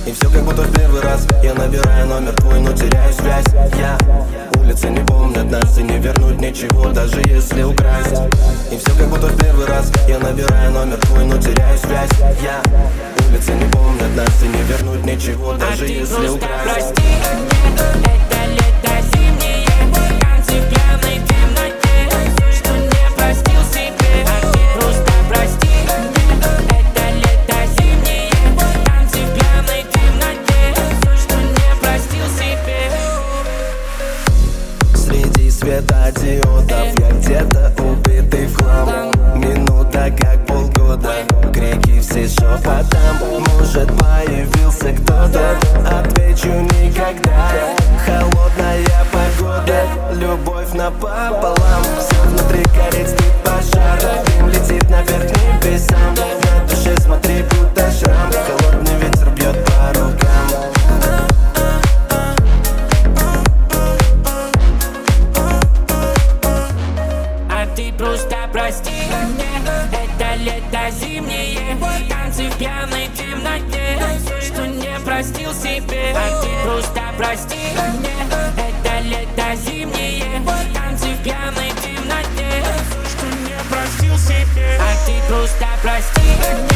И все как будто в первый раз. Я набираю номер твой, но теряю связь. Улицы не помнят нас, и не вернуть ничего, даже если украсть. И все как будто в первый раз. Я набираю номер твой, но теряю связь. Улицы не помнят нас, и не вернуть ничего, даже если украсть. Прости, это лето зимнее, танцы в пьяной темноте, все, что не простил себе. А ты просто прости, это лето зимнее, танцы в пьяной темноте, все, что не простил себе. Среди светодиодов я где-то убитый в хлам. Минута как полгода, крики все шепотом. Может, появился кто-то, отвечу никогда. Холодная погода, любовь напополам. Все внутри горит, спит пожар, дым летит наверх небесам. На душе смотри, будто шрам, холодный ветер бьет по рукам. А ты просто прости, это лето зимнее, танцы в пьяной темноте, все, что не простил себе. А ты просто прости, это лето зимнее, танцы в пьяной темноте, все, что не простил себе. А ты просто прости.